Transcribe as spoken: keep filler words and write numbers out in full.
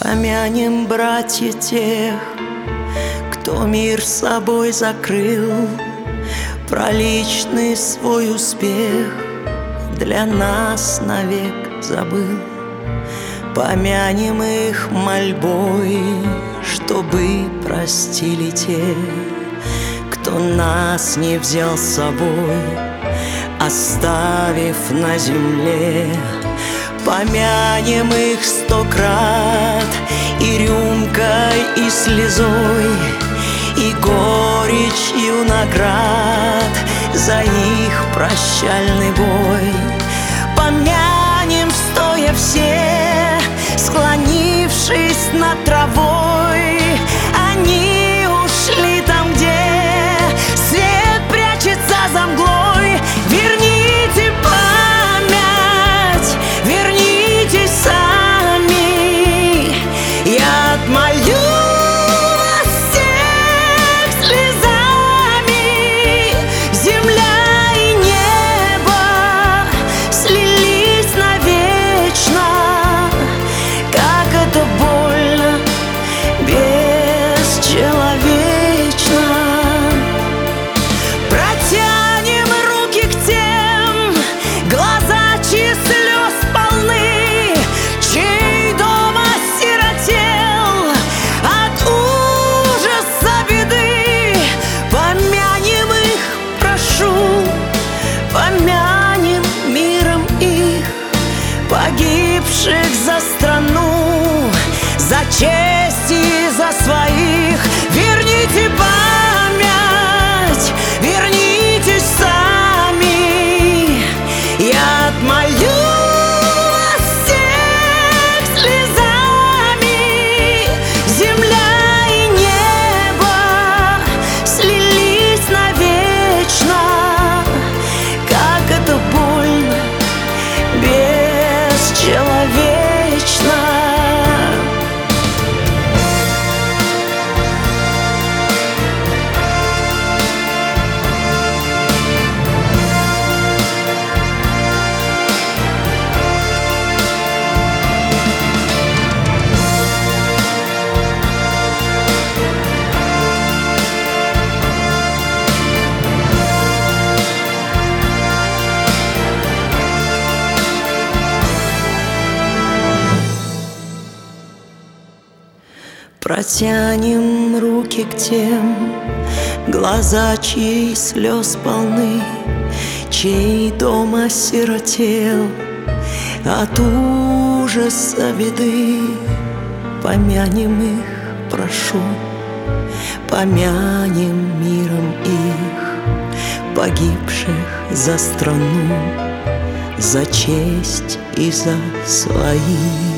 Помянем, братья, тех, кто мир собой закрыл, про личный свой успех для нас навек забыл. Помянем их мольбой, чтобы простили те, кто нас не взял с собой, оставив на земле. Помянем их сто крат и рюмкой, и слезой, и горечью наград за их прощальный бой. Помянем, стоя все, склонившись над травой, они ушли там, где свет прячется за мглой. Верните память, вернитесь сами, я отмолю вас всех слезами. Земля и небо слились навечно, как это больно, бесчеловечно. Протянем руки к тем, глаза чьи слез полны, чей дом осиротел от ужаса беды. Помянем их, прошу, помянем миром их, погибших за страну, за честь и за своих. Верните память, вернитесь сами, я отмолю вас всех слезами. Земля и небо слились навечно, как это больно, бесчеловечно. Протянем руки к тем, глаза чьи слез полны, чей дом осиротел от ужаса беды. Помянем их, прошу, помянем миром их, погибших за страну, за честь и за своих.